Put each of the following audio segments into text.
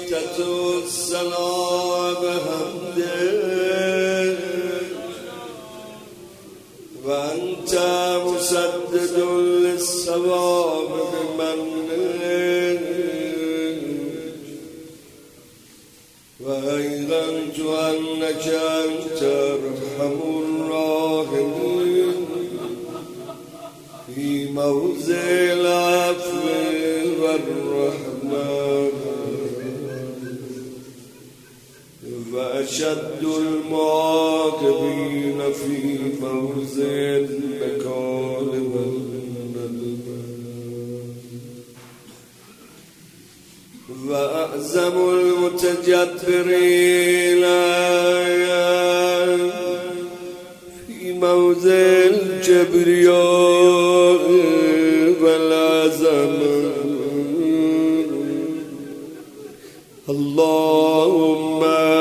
الصلاة بحمده وأنت مسدد للصواب بمنه وأيقنت أنك أنت أرحم الراحمين في موضع العفو والرحمة وأشد المعاقبين في موضع النكال والندم وأعظم المتجبرين في موضع الكبرياء والعظمة اللهم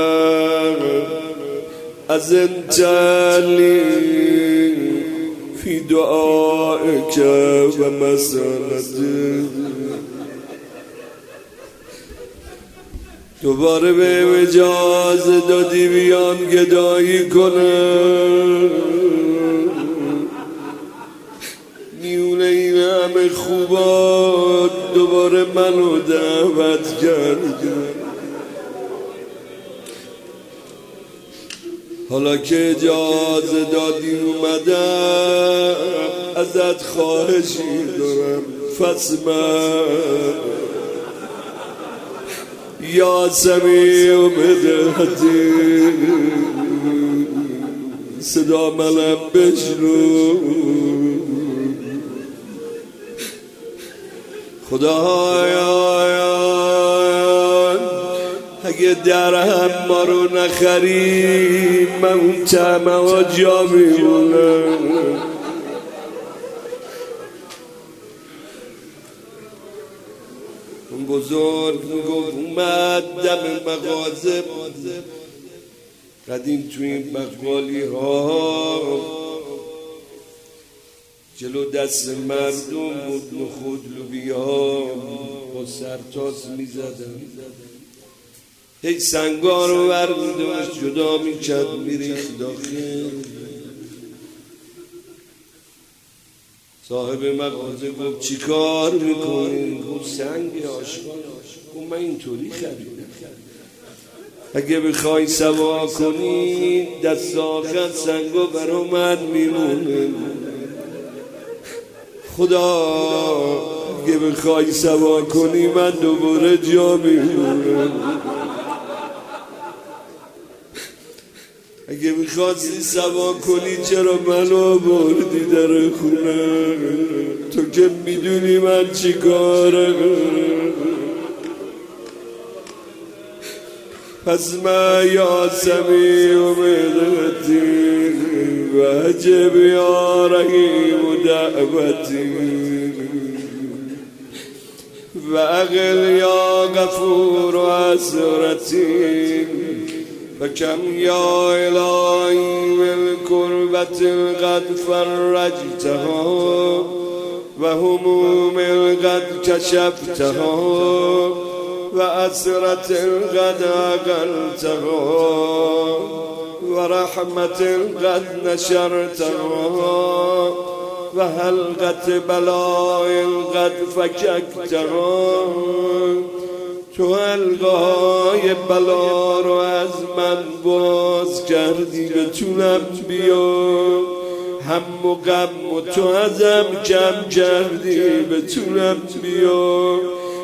أذنت لي في دعائك ومسألتك دوباره به اجازه دادی بیان گدایی کنم میونه این همه خوبات دوباره منو دعوت کردی حالا که اجازه دادی اومدم ازت خواهشی دارم فسمع یا سمیع و بدهتی صدا منم بشنو خدایا اگه درهم ما رو نخری من اون طعمه ها جا میمونم اون بزرگ میگفت اومد دم مغازه قدیم توی این بقالی ها جلو دست مردم بود نخود لوبیا با سرتاس میزدن هی سنگا رو برمیداشت جدا میکرد میریخت داخل صاحب مغازه گفت چی کار میکنی؟ گفت سنگ آشغال گفت من اینطوری خریدم اگه بخوای سوا کنی دست آخر سنگا برا من میمونه خدا اگه بخوای سوا کنی من دوباره جا میمونم اگه میخواستی سوا کنی چرا منو بردی در خونه تو که میدونی من چی کاره پس من یا سمیع و مدتی و عجب یا رحیم و دعوتی و اقل یا غفور و حسرتی فكم يا إلهي من كربة قد فرجتها وهموم قد كشفتها وأسرة قد أقلتها ورحمة قد نشرتها وحلقة بلاء قد فككتها تو حلقه‌های بلا رو از من باز کردی بتونم بیام هم و غم و تو ازم کم کردی بتونم بیام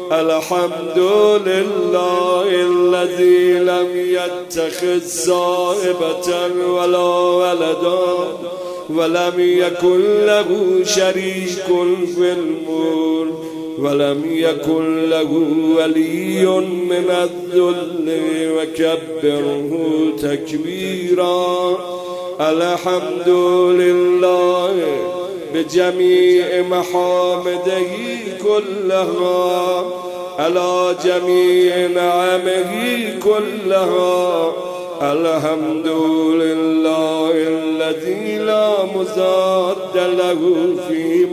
الحمدلله الذي لم يتخذ صاحبة ولا ولدا ولم يكن له شريك في الملك ولم يكن له ولي من الذل وكبره تكبيرا الحمد لله بجميع محامده كلها على جميع نعمه كلها الحمد لله الذي لا مضاد له في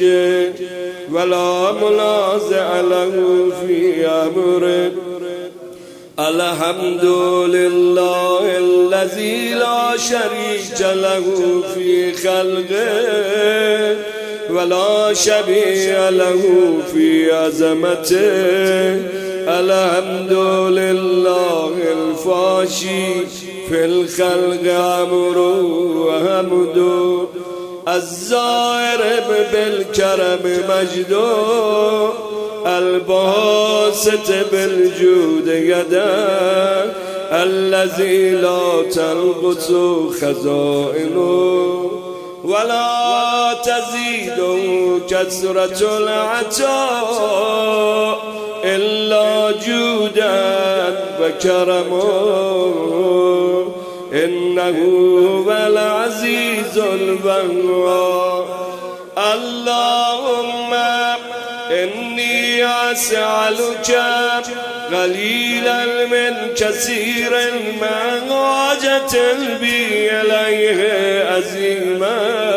ملكه ولا منازع له في أمره الحمد لله الذي لا شريك له في خلقه ولا شبيه له في عظمته. الحمد لله الفاشي في الخلق أمر وحمد الظاهر بالكرم مجد الباسط بالجود يدا الذي لا تنقص خزائنه ولا تزيد كثرة العطاء إلا جودا وكرما إنه هو العزيز الوهاب. اللهم إني أسألك قليلا من كثير ما حاجة بي إليه عظيما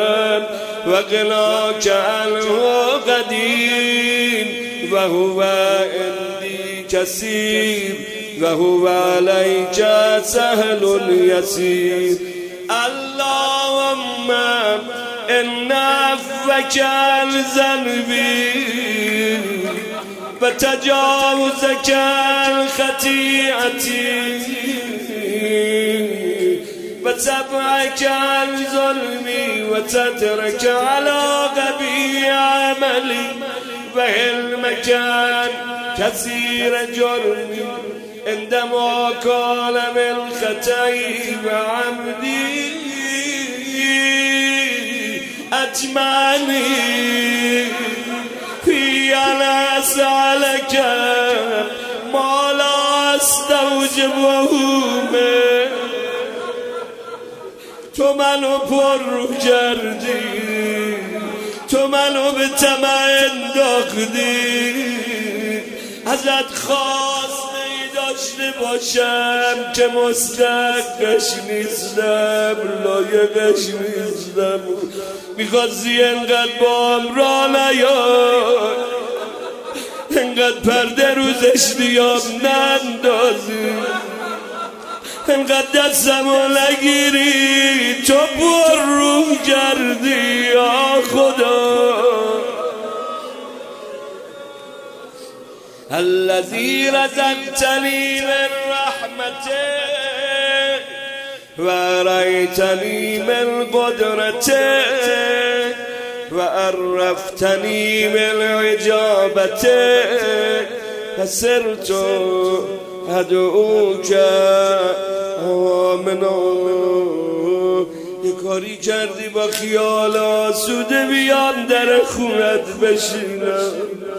وغناك عنه قدير وهو عندي كثير وهو عليك سهل يسير. اللهم إن عفوك عن ذنبي وتجاوزك عن خطيئتي وسبعك عن ظلمي وسترك على غبي عملي وحلمك عن كثير جرمي عندما كان من خطئي وعمدي أجمعني في أن أسألك ما لا أستوجبه منه. تو منو پر کردی، تو منو به طمع انداختی، ازت خواسته ای داشته باشم که مستحقش نیستم، لایقش نیستم. میخواستی انقدر با هم را نیای، انقدر پرده رو زشتیام نندازی، انقدر دستمو نگیری، تو پر رو کردی یا خدا. الذي رزقتني من رحمته ورأيتني من قدرته وعرفتني من عجابته فصرت ادعوك آمنا. یه کاری کردی با خیال آسوده بیام در خونت بشینم.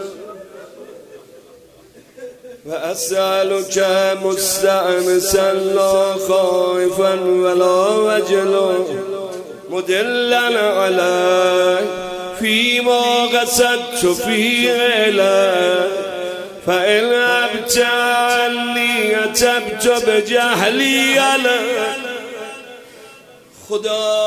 و اسألك مستأنسا لا خائفا ولا وجلا مدلا علي فيما قصدت فيه إليك فإن أبت عني أتبت بجهلي عليك. خدا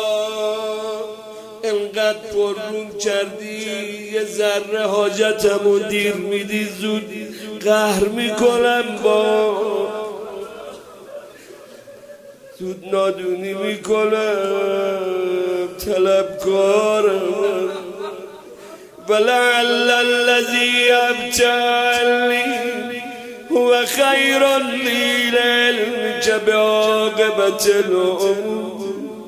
انقدر پررون کردی، یه ذره حاجتمو دیر میدی، زود قهر میکنم، با زود نادونی میکنم، طلبکارم. ولعل الذي ابتلني هو خير لي لعلمك بعاقبة الأمور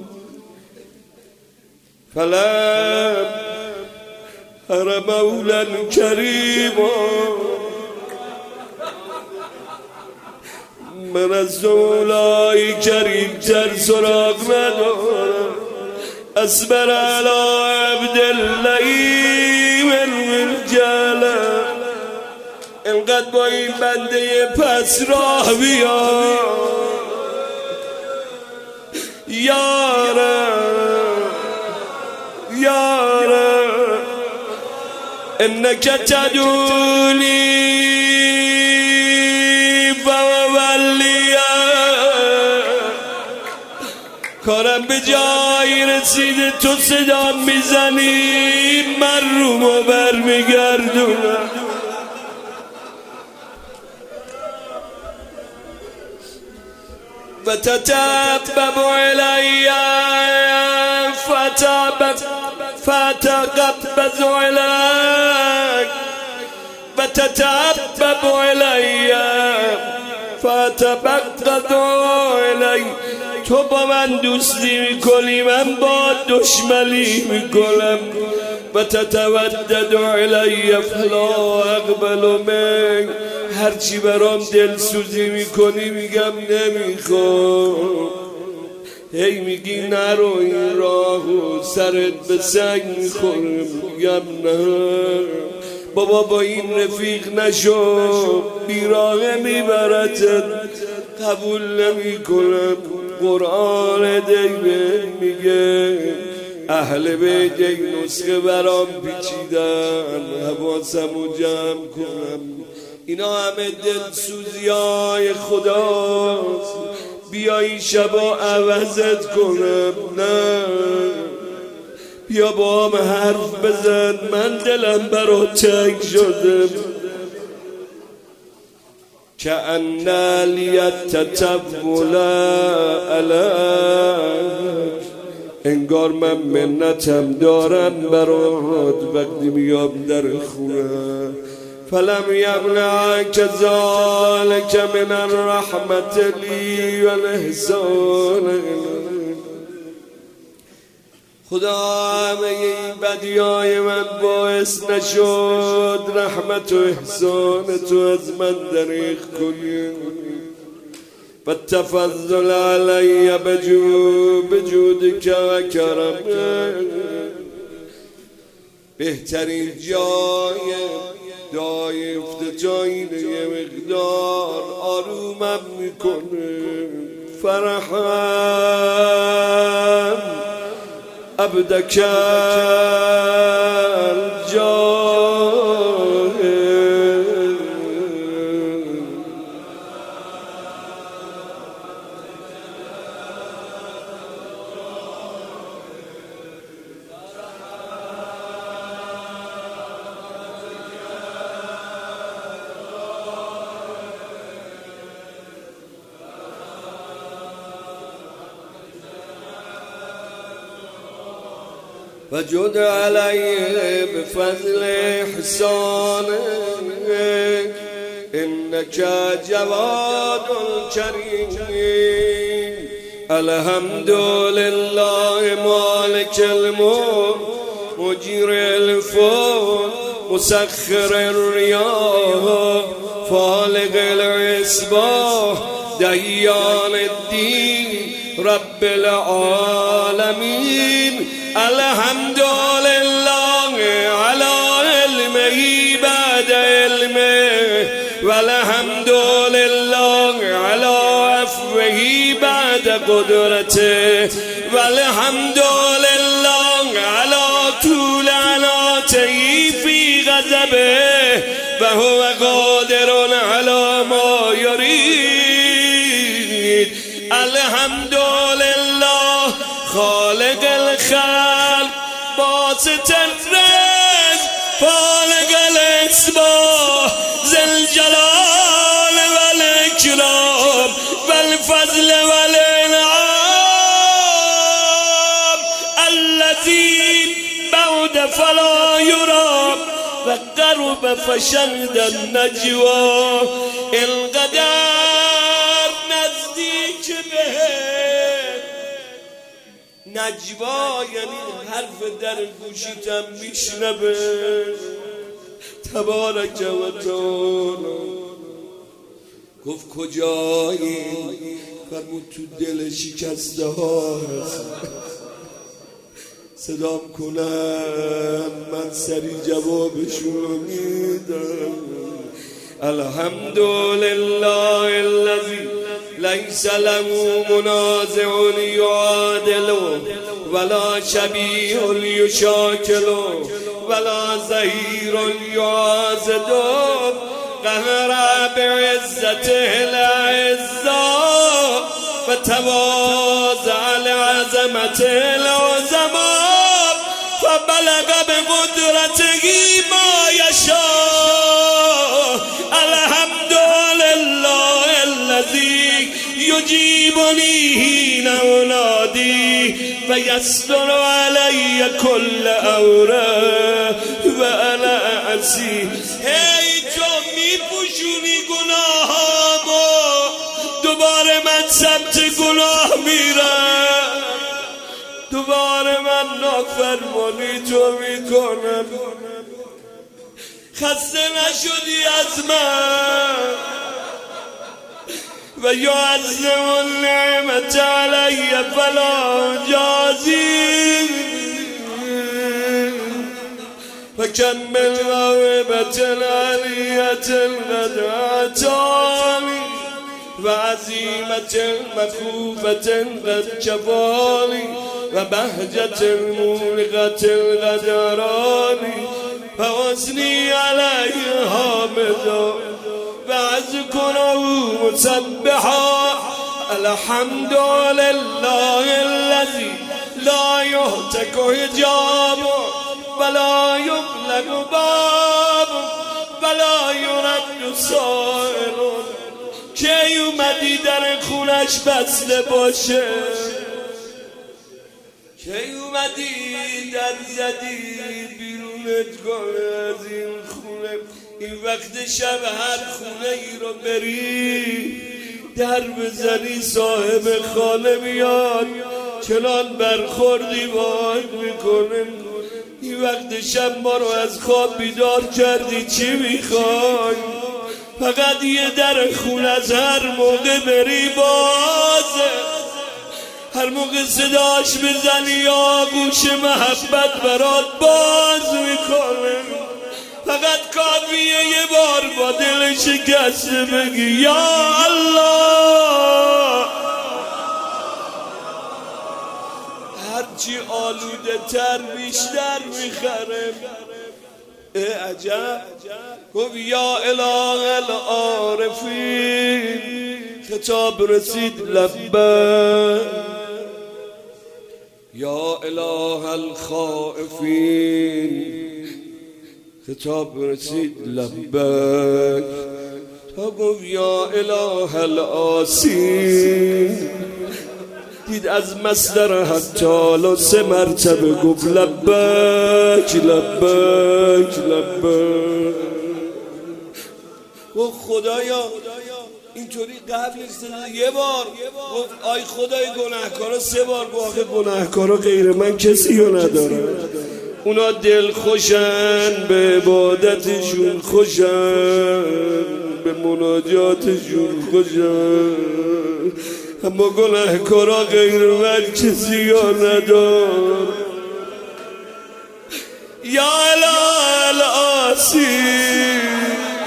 فلم أر مولا كريما من از اولای کریم تر سراغ ندارم. اصبر على عبد اللئیم الجلال. انقدر با این بنده پس راه بیا یارم، یارم. انک تدونی کارم به جایی رسیده، تو صدا میزنی من رومو برمیگردونم. فتتبب إلي فتقبض إليك فتتبب إلي فتبغض إلي. تو با من دوستی میکنی، من با دشمنی میکنم. و تتودد علی فلا اقبل منک. هرچی برام دلسوزی میکنی میگم نمیخوام. هی میگی نرو این راهو، سرت به سنگ میخوره، میگم نه بابا با این رفیق نشو، بیراهه میبرتت، قبول نمی کنم. قرآن دیگه میگه اهل بیت یک نسخه برام پیچیدن، حواسمو جمع کنم. اینا همه دلسوزی های خداست، بیایی شبا عوضت کنم. نه بیا با هم حرف بزن، من دلم برا تنگ شده. کأن لیتطول علیک. انگار من منتم دارم برات وقتی میام در خونه. فلم یمنعک ذلک من الرحمت لی و الاحسان. خدا همه این بدیای من باعث نشد رحمت و احسان تو از من دریغ کنی. و تفضل علی بجودک و کرمک. بهترین جای دایفت جایی یه مقدار آرومم میکنه. فرحم عبدک الجاهد. وجد عليه بفضل إحسانك إنك جواد كريم. الحمد لله مالك الملك مجري الفلك مسخر الرياح فالق الإصباح ديان الدين رب العالمين. الحمد لله على علمه بعد علمه والحمد لله على عفوه بعد قدرته والحمد لله على طول عناته في غضبه وهو قادر على ما يريد. الحمد لله خالق الخلق باسط الرزق فالق الإصباح ذي الجلال والإكرام والفضل والإنعام الذي بعد فلا يرى وقرب فشهد النجوى. القدر نزدیک به نجوا یعنی حرف در گوشیتم میشنبه. تبارک و تعالی گفت کجایی؟ فرمود تو دل شکسته ها هست. صدام کنم من سری جوابشون میدم. الحمد لله الذي ليس له منازع يعادله ولا شبيه يشاكله ولا زهير يعازده. قهر بعزته الأعزاء وتواضع لعظمته العظماء فبلغ بقدرته ما يشاء. الحمد لله الذي يجيبني و یستر علی کل عوره و انا عصی. هی تو میپوشونی گناهامو، دوباره من سمت گناه میرم، دوباره من نافرمانی تو میکنم. خسته نشدی از من و یعظم النعمت علی فلا جازی و کم بالغوبت العلیت الغدعتانی و عزیمت المخوفت قد کفانی و بهجت المولغت الغدرانی و حسنی علیه حامدا و اذکره مسبحا. الحمد لله الذی لا یهتک حجاب ولا یغلق باب ولا یرد سائل. کی اومدی در خونش بسته باشه؟ کی اومدی در زدی بیرونت کنه از این خونه؟ این وقت شب هر خونه ای رو بری در بزنی صاحب خانه میاد چنان برخوردی باید میکنه. این وقت شب ما رو از خواب بیدار کردی، چی میخوای؟ فقط یه در خونه از هر موقع بری بازه، هر موقع صداش بزنی یا گوش محبت برات باز میکنه. فقط کافیه یه بار با دل شکسته بگی یا الله. هرچی آلوده تر بیشتر میخره. عجب. گفت یا اله العارفین، خطاب رسید لبیک. یا اله الخائفین، خطاب رسید لبیک. تا گفت یا اله العاصین، دید از مصدر حتی 3 مرتبه گفت لبیک لبیک لبیک. گفت خدایا اینطوری قبلش یه بار گفت آی خدای گناهکارا 3 بار گفت آخه گناهکارا غیر من کسی رو نداره، اونا دل خوشن به عبادتشون، خوشن به مناجاتشون، خوشن، اما گناهکارا غیر من کسی رو نداره. یا اله العاصین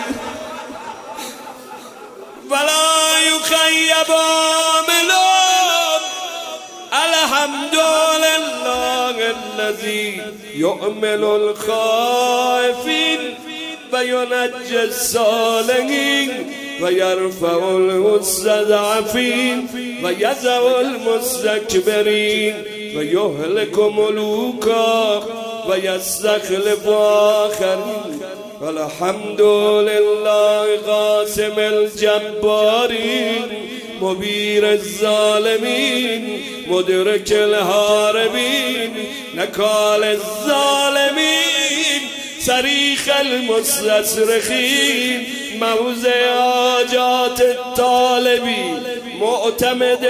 ولا یخیب عاملون. الحمد لله الذی یعمل الخائفین و ینجی الصالحین و یرفع المستضعفین و یضع المستکبرین و یهلک ملوکا و یستخلف آخرین. والحمد لله قاسم الجبارین مبیر الظالمین مدرک الهاربین نکال الظالمین صریخ المستصرخین موضع حاجات الطالبین معتمد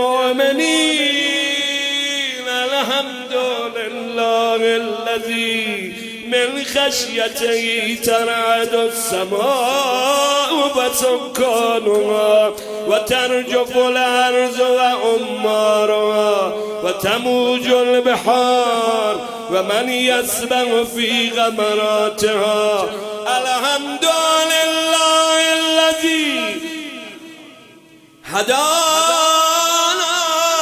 المؤمنین. الحمد لله الذی من خشیته ترعد السماء و سکانها و ترجف الارض و عمارها و تموج البحار و من یسبح فی غمراتها. الحمد لله الذی هدانا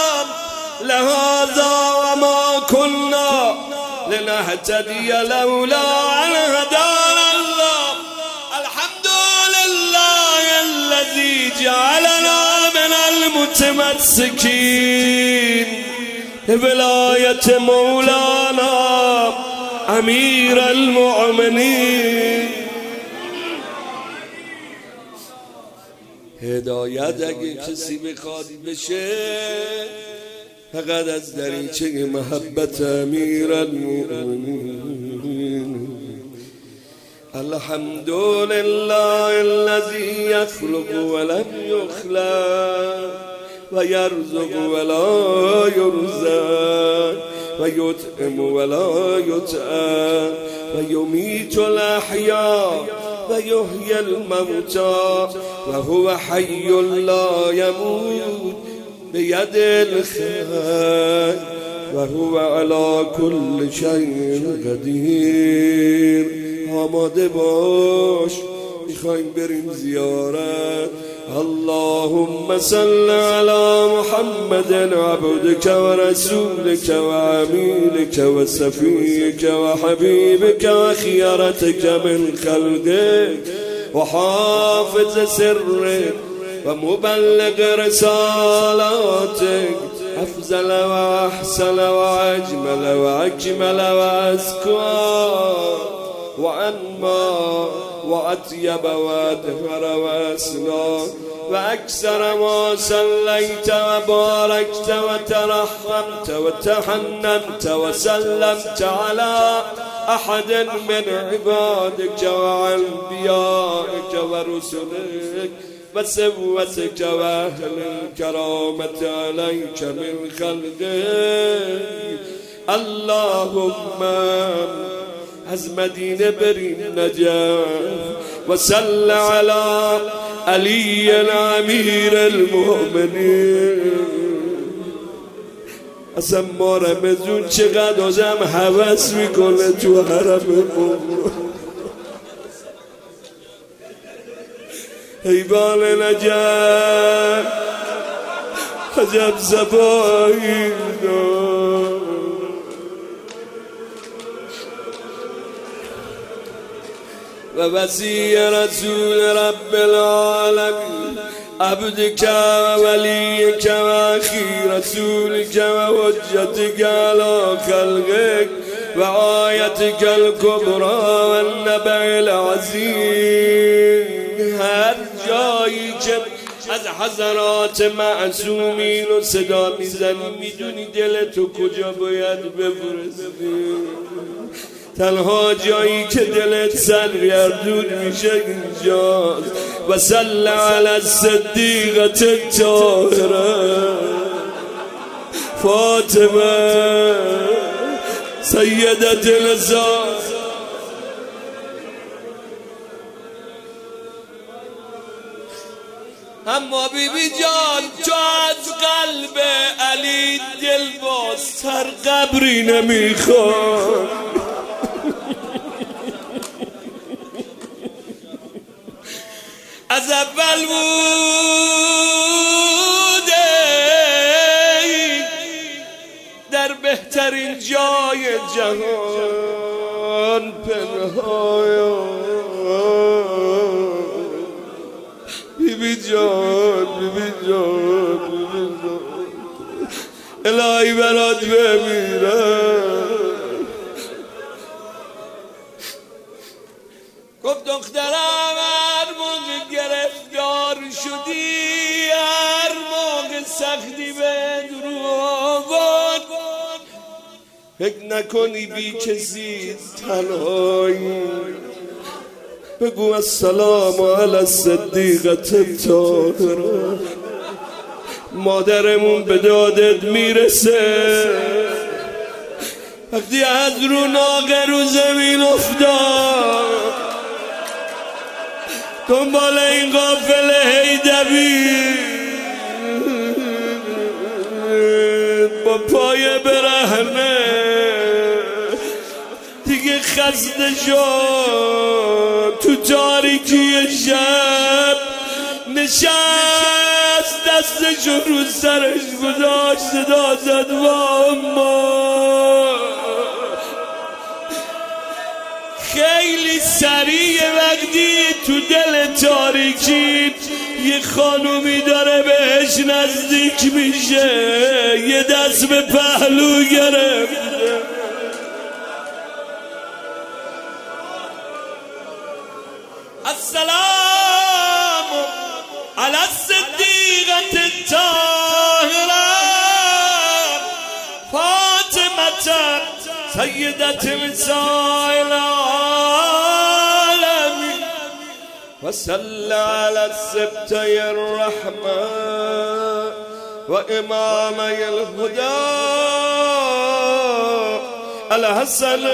لهذا و ما كنا لنهتدي لولا أن هدانا الله. الحمد لله الذي جعلنا من المتمسكين بولاية مولانا أمير المؤمنين. هدایت اگه کسی بخواد بشه فقط از دریچه محبت امیر المؤمنین. الحمد لله الذي يخلق ولم يخلق ويرزق ولا يرزق ويطعم ولا يطعم ويميت الأحياء ويحيي الموتى وهو حي لا يموت بيد الخير وهو على كل شيء قدير. آماده باش میخوایم بریم زیارت. اللهم صل على محمد عبدك ورسولك وعميلك وصفيك وحبيبك وخيرتك من خلقك وحافظ سرك ومبلغ رسالاتك أفضل وأحسن وأجمل وأكمل وأزكى وأنمى وأطيب وأطهر وأسنى وأكثر ما صليت وباركت وترحمت وتحننت وسلمت على أحد من عبادك وأنبيائك ورسلك وسوتك وأهل الكرامة عليك من خلقك. اللهم از مدینه بریم نجف و صل علی علی امیر المؤمنین. اصلا ما رمضان چقدر آدم هوس میکنه تو حرم حیوان نجف عجب زبایی دار. و وصی رسول رب العالمین عبدك ووليك وأخي رسولك وحجتك على خلقك وآيتك الكبرى والنبع العظيم. هر جایی که از حضرات معصومین و صدا میزنی میدونی دل تو کجا باید بفرستی. تنها جایی که دلت سرگردون میشه اینجاست. و صل علی الصدیقة الطاهرة فاطمه سیدة النساء. اما بیبی جان تو از قلب علی دل بازتر قبری نمیخواد. از اول بوده در بهترین جای جهان پنهان. بیبی جان بیبی جان بیبی جان الهی برات بمیرم. گفت دخترم هر موقع گرفتار شدی هر موقع سختی بهت رو آورد فکر نکنی بی کسی تنهایی. بگو السلام علی الصدیقة الطاهرة. مادرمون به دادت میرسه. وقتی از رو ناقه رو زمین افتاد دنبال این قافله هی دوید با پای برهنه دیگه خسته شد. تو تاریکی شب نشست دستشو رو سرش گذاشت صدا زد وا اما. خیلی سریع وقتی تو دل تاریکی یه خانومی داره بهش نزدیک میشه یه دست به پهلو گرفت. السلام علی الصدیقة الطاهرة سيدة نساء العالمين وصل على السبتي الرحمة وإمامي الهدى الحسن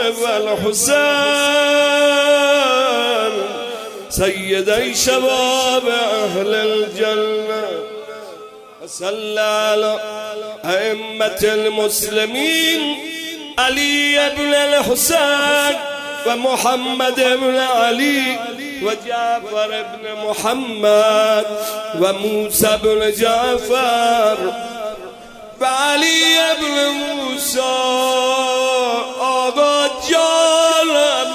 والحسين سيدي شباب أهل الجنة وصل على أئمة المسلمين علي بن الحسين ومحمد بن علي وجعفر بن محمد وموسى بن جعفر وعلي بن موسى آقا جانم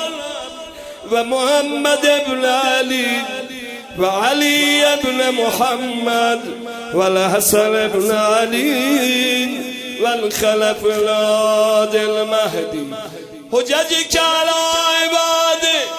ومحمد بن علي وعلي بن محمد والحسن بن علي والخلف الهادي المهدي حججك على عبادك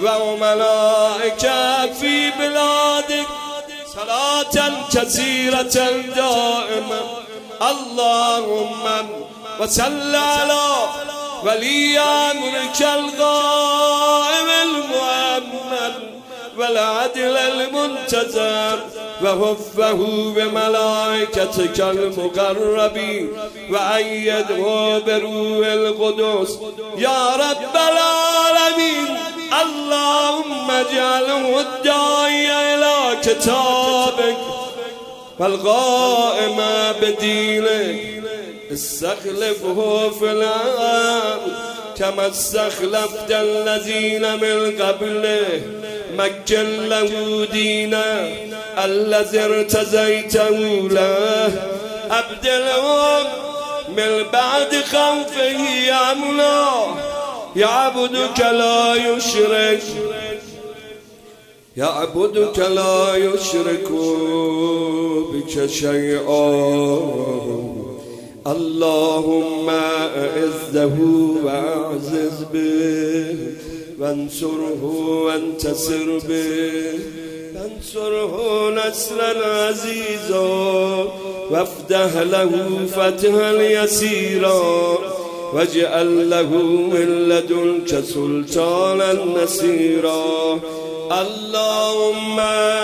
وملائكة في بلادك صلاة كثيرة دائما اللهم وصل على ولي أمرك القائم المؤمن والعدل المنتظر وحفه بملائكتك المقربين وأيده بروح القدس يا رب العالمين اللهم اجعله الداعي إلى كتابك والقائم بدينك استخلفه في الأرض كما استخلفت الذين من قبله مكن له دينا الذي ارتزيته له أبدلهم من بعد خوفه أمنا يعبدك لا يشرك بك شيئا اللهم أعزه وأعزز به وانصره وانتصر به وانصره نصرا عزيزا وافتح له فتحا يسيرا واجعل له من لدنك سلطانا نصيرا اللهم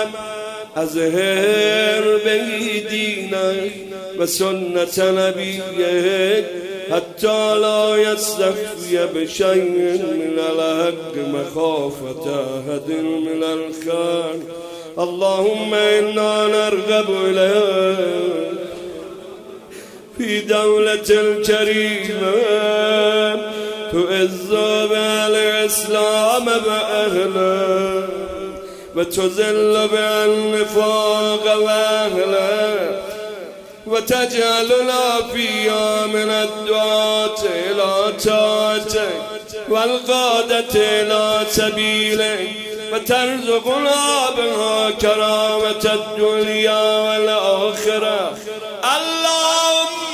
أظهر به دينك وسنة نبيك حتى لا يستخفي بشيء من الحق مخافة أحد من الخير اللهم إنا نرغب إليك في دولة الكريمة تعز بها الإسلام وأهله وتذل بها النفاق وأهله وتجعلنا فيها من الدعاة إلى طاعتك والقادة إلى سبيلك وترزقنا بها كرامة الدنيا والآخرة اللهم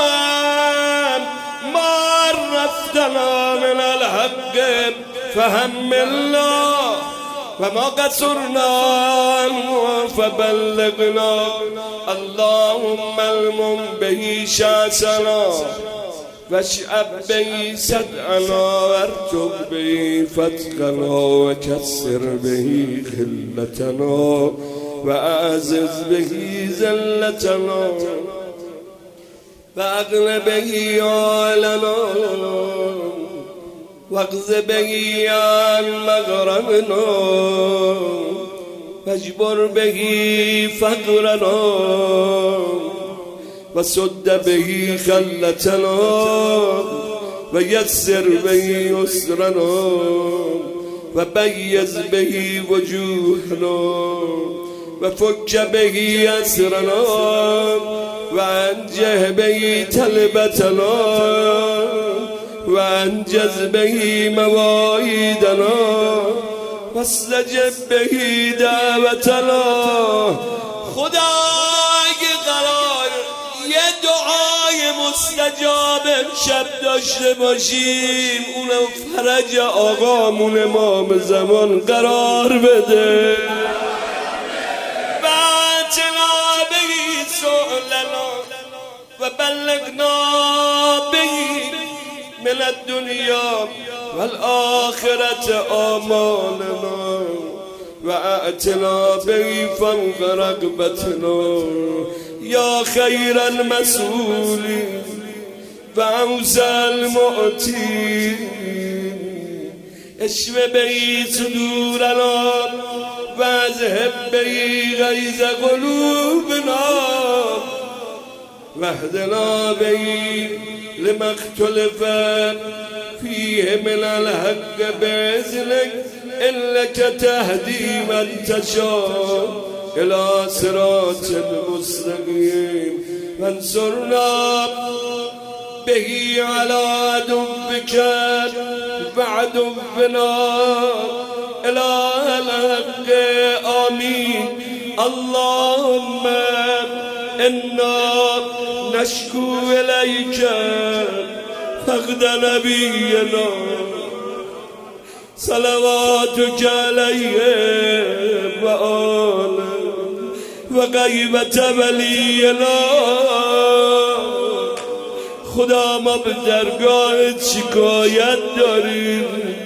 ما عرفتنا من الحق فهملنا وما قصرنا عنه فبلغنا اللهم المم به شاسنا واشعب به صدعنا وارتب به فتقنا وكسر به خلتنا وأعزز به زلتنا وأغن به عالنا واغز به عن مغرمنا واجبر به فقرنا وسد به خلتنا ويسر به يسرنا وبيز به وجوهنا وفك به أسرنا وأنجه به تلبتنا وأنجز به مواعيدنا واستجب به دعوتنا خدای قرار یه دعای مستجاب امشب داشته باشیم اونم فرج آقامون امام زمان قرار بده بعتنا به سؤلنا و بلغنا به من الدنيا والآخرة آمالنا وأتنا به فوق رغبتنا يا خير المسؤولين وأوسع المعطين اشف به صدورنا واذهب به غيظ قلوبنا واهدنا به لما اختلف فيه من الحق بإذنك إنك تهدي من تشاء إلى صراط مستقيم وانصرنا به على عدوك وعدونا إله الحق آمين. اللهم إنا نشكو إليك فقد نبينا صلواتك عليه وآله وغيبة ولينا. خدا ما به درگاهت شکایت داریم،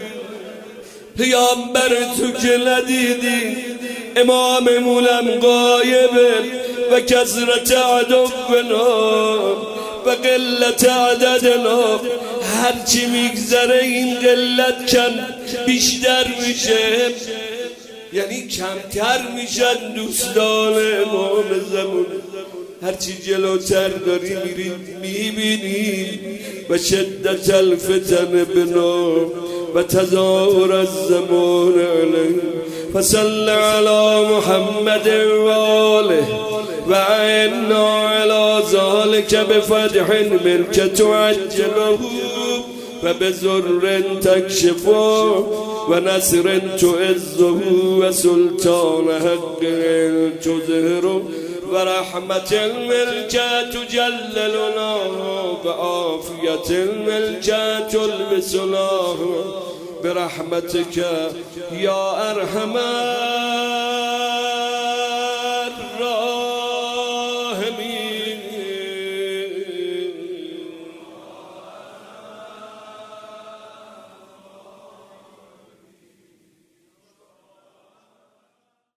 پیامبر تو که ندیدی، اماممونم غایبه و کثرت عدونا و قلت عددنا. هرچی میگذره این قلت کم بیشتر میشه، یعنی کمتر میشن دوستان امامزمون. هرچی جلوتر داری میبینی و شدت الفتن بنا و تظاهر الزمان علیه. فصل علی محمد و آله و اعنا علی ذلك بفتح منك تعجله و بزر تکشفه و نصر تعزه و سلطان حق تظهره و رحمت الملك تجللنا و عافیت الملك تلبسنا برحمتك یا ارحم الراحمین.